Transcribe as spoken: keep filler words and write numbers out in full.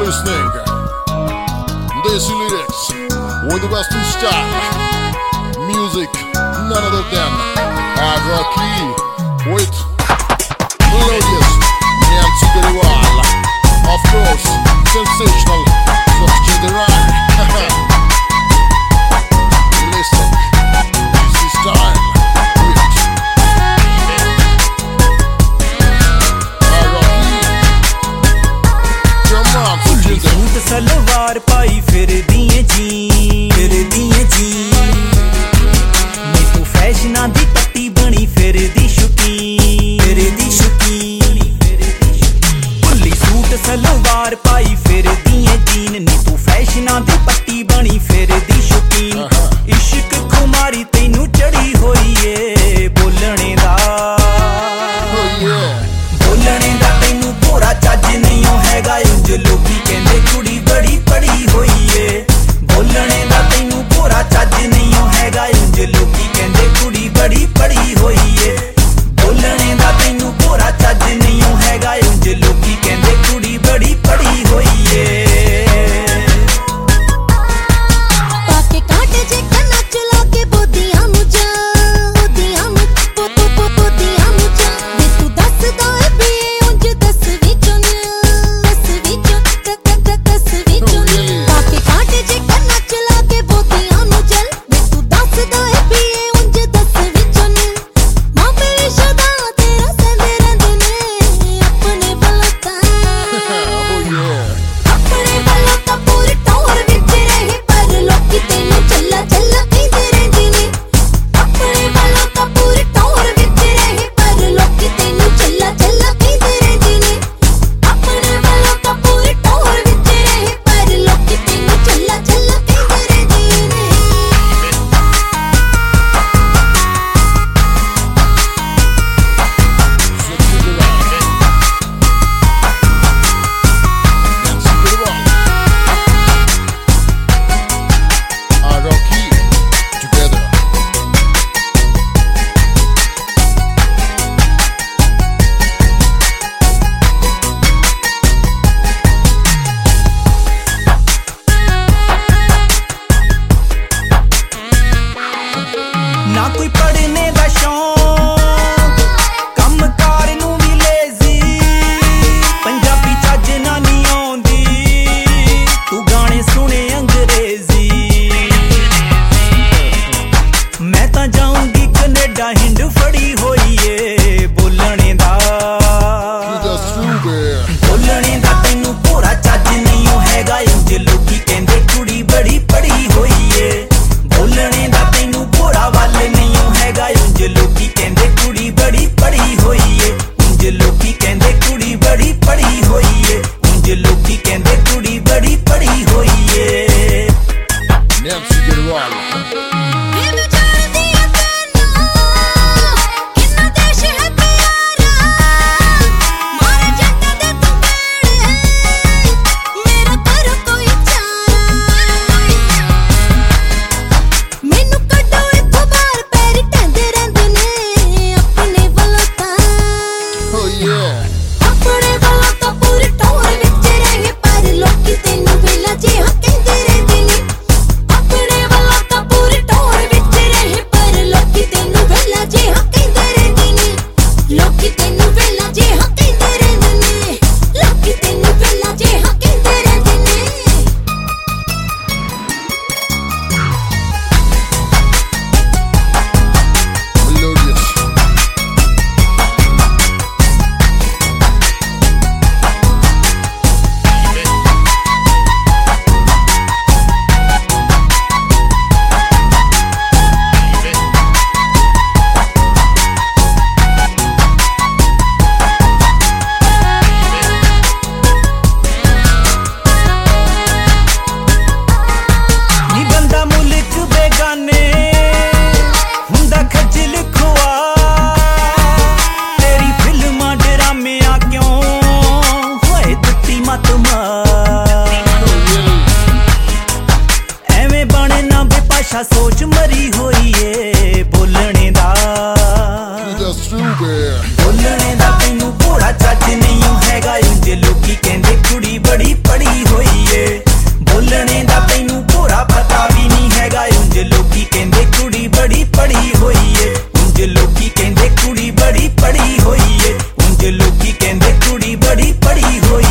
listening. Desi lyrics with the Western style. Music, none other than Agaki with melodious Nancy Gariwal. Of course, sensational Sochi the Rhyme. Listen, Desi style with Agaki. Come on, Sochi the suit salwar पाई फिर दिए जी फिर दिए जी मैं तो फैशना दी पट्टी बनी फिर दी शौकीन फिर दी शौकीन भुल्ली सूट सलवार पाई फिर दिए जीन नी तू फैशना दी पट्टी बनी फिर दी शौकीन इश्क खुमारी तैनू चढ़ी होई ए बोलने दा बोलने दा तैनू पूरा चज नहीं हैगा उंज लोकी कहंदे कुड़ी बड़ी पड़ी होई ए बोलने दा तैनू पूरा चज नहीं हैगा उंज लोकी कहंदे कुड़ी बड़ी पड़ी होई ए बोलने दा तैनू पूरा चज नहीं हैगा उंज लोकी कहंदे कुड़ी बड़ी पड़ी होई ए पाके काटे जे कन्ना चला के बोदियां मुझा बोदियां मुझ पो पो पो बोदियां मुझा वे तू दसदा ए बे उंज दस विचों दस विचों तक तक दस विचों पाके काटे जे कन्ना चला के बोदियां मुझा वे तू दसदा ए बे उंज दस विचों मां मेरी सदा तेरा संदे रहंदे ने अपने बलता अपने बलता पूरी टोर विच रहे पर लोकी तैनू चल्ला चल्ला कहंदे रहंदे ने अपने बलता पूरी टोर विच रहे पर लोकी तैनू चल्ला चल्ला कहंदे रहंदे ने अपने बलता पूरी टोर विच रहे पर लोकी तैनू चल्ला चल्ला कहंदे रहंदे ने Agaki together. ना कोई पढ़ने दा शौक कम कार नू भी लेजी पंजाबी चज ना नी आउंदी तू गाने सुने अंग्रेजी मैं तां जाऊंगी कनेडा हिंड फड़ी होई ए बोलने दा That's true, man. बोलने दा तैनू पूरा चज नहीं हैगा उंज लोकी कहंदे कुड़ी बड़ी पड़ी होई ए बोलने दा तैनू पूरा वल नहीं हैगा उंज लोकी कहंदे कुड़ी बड़ी पड़ी होई ए उंज लोकी कहंदे कुड़ी बड़ी पड़ी होई ए उंज लोकी कहंदे कुड़ी बड़ी पड़ी होई ए Nancy Gariwal. मैं जानदी आ तैनू किन्ना देश है प्यारा मारे जट्टा दे तू बेड़े मेरा कर कोई चारा मैनू कड्डो इत्थों बाहर पैर टंदे रहंदे ने अपने बलता Oh yeah. अपने बलता पूरी टोर विच रहे पर लोकी तैनू वेला जिहा कहंदे रहंदे ने अपने बलता पूरी टोर विच रहे पर लोकी तैनू वेला जिहा कहंदे रहंदे ने लोकी तैनू वेला जिहा कहंदे रहंदे ने लोकी तैनू वेला जिहा कहंदे रहंदे ने Melodious. नी बंदा मुल्क बेगाने हुंदा खजल खुआ तेरी फिल्मां ड्रामियां क्यों होए दुੱਤੀ मत मार एवें बनना बेपाशा सोच मरी होई ए बोलने दा That's true, man. बोलने दा तैनू पूरा चज नहीं हैगा उंज लोकी कहंदे कुड़ी बड़ी पड़ी होई ਕਹਿੰਦੇ ਕੁੜੀ ਬੜੀ ਪੜੀ ਹੋਈ